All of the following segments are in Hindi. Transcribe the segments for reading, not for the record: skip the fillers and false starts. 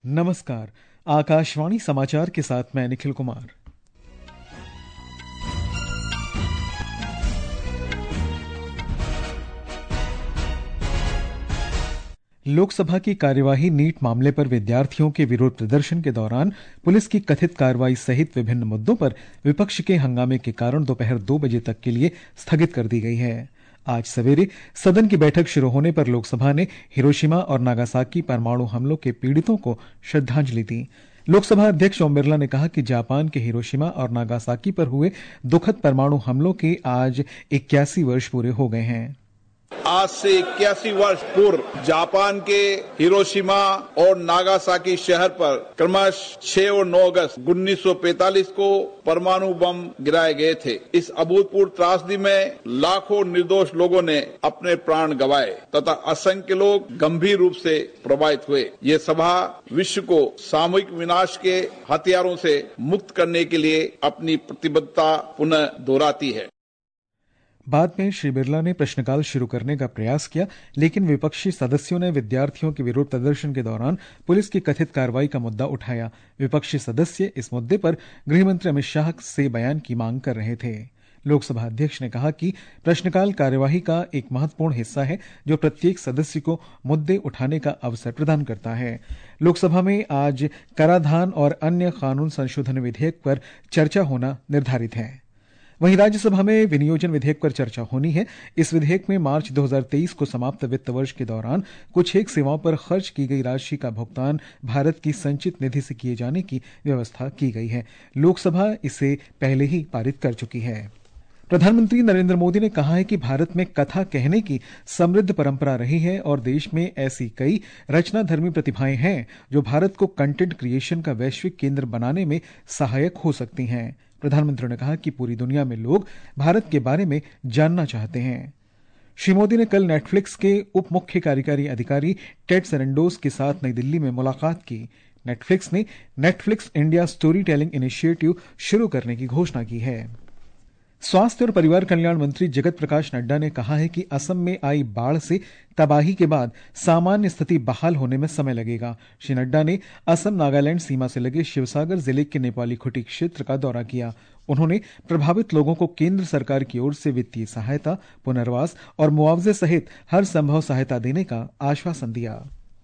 नमस्कार। आकाशवाणी समाचार के साथ मैं निखिल कुमार। लोकसभा की कार्यवाही नीट मामले पर विद्यार्थियों के विरोध प्रदर्शन के दौरान पुलिस की कथित कार्रवाई सहित विभिन्न मुद्दों पर विपक्ष के हंगामे के कारण दोपहर 2 बजे तक के लिए स्थगित कर दी गई है। आज सवेरे सदन की बैठक शुरू होने पर लोकसभा ने हिरोशिमा और नागासाकी परमाणु हमलों के पीड़ितों को श्रद्धांजलि दी। लोकसभा अध्यक्ष ओम बिरला ने कहा कि जापान के हिरोशिमा और नागासाकी पर हुए दुखद परमाणु हमलों के आज 81 वर्ष पूरे हो गए हैं। आज से 81 वर्ष पूर्व जापान के हिरोशिमा और नागासाकी शहर पर क्रमश 6 और 9 अगस्त 1945 को परमाणु बम गिराए गए थे। इस अभूतपूर्व त्रासदी में लाखों निर्दोष लोगों ने अपने प्राण गंवाए तथा असंख्य लोग गंभीर रूप से प्रभावित हुए। ये सभा विश्व को सामूहिक विनाश के हथियारों से मुक्त करने के लिए अपनी प्रतिबद्धता पुनः दोहराती है। बाद में श्री बिरला ने प्रश्नकाल शुरू करने का प्रयास किया, लेकिन विपक्षी सदस्यों ने विद्यार्थियों के विरोध प्रदर्शन के दौरान पुलिस की कथित कार्रवाई का मुद्दा उठाया। विपक्षी सदस्य इस मुद्दे पर गृहमंत्री अमित शाह से बयान की मांग कर रहे थे। लोकसभा अध्यक्ष ने कहा कि प्रश्नकाल कार्यवाही का एक महत्वपूर्ण हिस्सा है जो प्रत्येक सदस्य को मुद्दे उठाने का अवसर प्रदान करता है। लोकसभा में आज कराधान और अन्य कानून संशोधन विधेयक पर चर्चा होना निर्धारित है। वहीं राज्यसभा में विनियोजन विधेयक पर चर्चा होनी है। इस विधेयक में मार्च 2023 को समाप्त वित्त वर्ष के दौरान कुछ एक सेवाओं पर खर्च की गई राशि का भुगतान भारत की संचित निधि से किए जाने की व्यवस्था की गई है। लोकसभा इसे पहले ही पारित कर चुकी है। प्रधानमंत्री नरेंद्र मोदी ने कहा है कि भारत में कथा कहने की समृद्ध परंपरा रही है और देश में ऐसी कई रचनाधर्मी प्रतिभाएं हैं जो भारत को कंटेंट क्रिएशन का वैश्विक केंद्र बनाने में सहायक हो सकती हैं। प्रधानमंत्री ने कहा कि पूरी दुनिया में लोग भारत के बारे में जानना चाहते हैं। श्री मोदी ने कल नेटफ्लिक्स के उप मुख्य कार्यकारी अधिकारी टेड सेरेंडोस के साथ नई दिल्ली में मुलाकात की। नेटफ्लिक्स ने Netflix India story telling initiative शुरू करने की घोषणा की है। स्वास्थ्य और परिवार कल्याण मंत्री जगत प्रकाश नड्डा ने कहा है कि असम में आई बाढ़ से तबाही के बाद सामान्य स्थिति बहाल होने में समय लगेगा। श्री नड्डा ने असम नागालैंड सीमा से लगे शिवसागर जिले के नेपाली खुटी क्षेत्र का दौरा किया। उन्होंने प्रभावित लोगों को केंद्र सरकार की ओर से वित्तीय सहायता, पुनर्वास और मुआवजे सहित हर संभव सहायता देने का आश्वासन दिया।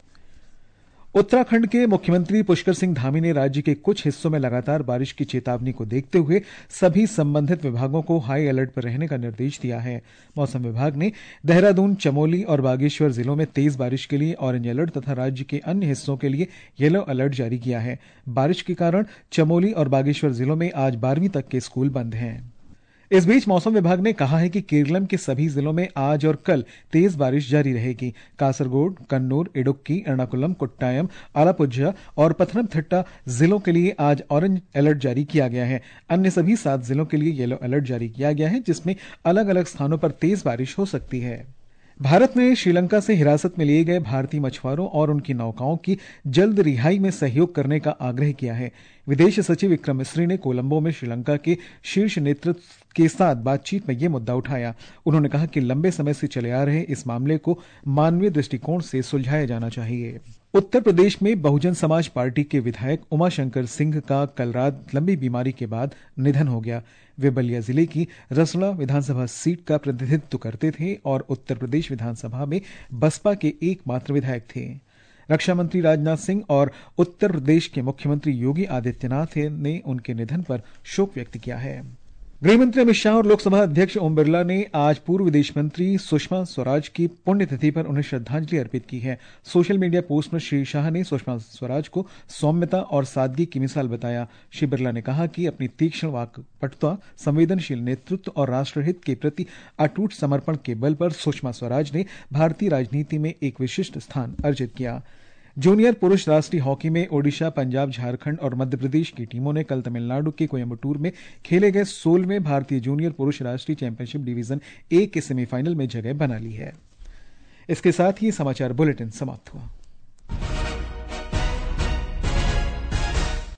उत्तराखंड के मुख्यमंत्री पुष्कर सिंह धामी ने राज्य के कुछ हिस्सों में लगातार बारिश की चेतावनी को देखते हुए सभी संबंधित विभागों को हाई अलर्ट पर रहने का निर्देश दिया है। मौसम विभाग ने देहरादून, चमोली और बागेश्वर जिलों में तेज बारिश के लिए ऑरेंज अलर्ट तथा राज्य के अन्य हिस्सों के लिए येलो अलर्ट जारी किया है। बारिश के कारण चमोली और बागेश्वर जिलों में आज 12वीं तक के स्कूल बंद हैं। इस बीच मौसम विभाग ने कहा है कि केरलम के सभी जिलों में आज और कल तेज बारिश जारी रहेगी। कासरगोड, कन्नूर, इडुक्की, एर्नाकुलम, कोट्टायम, आलापुझा और पथनमथिट्टा जिलों के लिए आज ऑरेंज अलर्ट जारी किया गया है। अन्य सभी 7 जिलों के लिए येलो अलर्ट जारी किया गया है, जिसमें अलग अलग स्थानों पर तेज बारिश हो सकती है। भारत ने श्रीलंका से हिरासत में लिए गए भारतीय मछुआरों और उनकी नौकाओं की जल्द रिहाई में सहयोग करने का आग्रह किया है। विदेश सचिव विक्रम मिस्री ने कोलंबो में श्रीलंका के शीर्ष नेतृत्व के साथ बातचीत में यह मुद्दा उठाया। उन्होंने कहा कि लंबे समय से चले आ रहे इस मामले को मानवीय दृष्टिकोण से सुलझाया जाना चाहिए। उत्तर प्रदेश में बहुजन समाज पार्टी के विधायक उमाशंकर सिंह का कल रात लंबी बीमारी के बाद निधन हो गया। वे बलिया जिले की रसड़ा विधानसभा सीट का प्रतिनिधित्व करते थे और उत्तर प्रदेश विधानसभा में बसपा के एकमात्र विधायक थे। रक्षा मंत्री राजनाथ सिंह और उत्तर प्रदेश के मुख्यमंत्री योगी आदित्यनाथ ने उनके निधन पर शोक व्यक्त किया है। गृहमंत्री अमित शाह और लोकसभा अध्यक्ष ओम बिरला ने आज पूर्व विदेश मंत्री सुषमा स्वराज की पुण्यतिथि पर उन्हें श्रद्धांजलि अर्पित की है। सोशल मीडिया पोस्ट में श्री शाह ने सुषमा स्वराज को सौम्यता और सादगी की मिसाल बताया। श्री बिरला ने कहा कि अपनी तीक्ष्ण वाक्पटुता, संवेदनशील नेतृत्व और राष्ट्रहित के प्रति अटूट समर्पण के बल पर सुषमा स्वराज ने भारतीय राजनीति में एक विशिष्ट स्थान अर्जित किया। जूनियर पुरुष राष्ट्रीय हॉकी में ओडिशा, पंजाब, झारखंड और मध्य प्रदेश की टीमों ने कल तमिलनाडु के कोयम्बटूर में खेले गए 16वें भारतीय जूनियर पुरुष राष्ट्रीय चैंपियनशिप डिवीजन ए के सेमीफाइनल में जगह बना ली है। इसके साथ ही समाचार बुलेटिन समाप्त हुआ।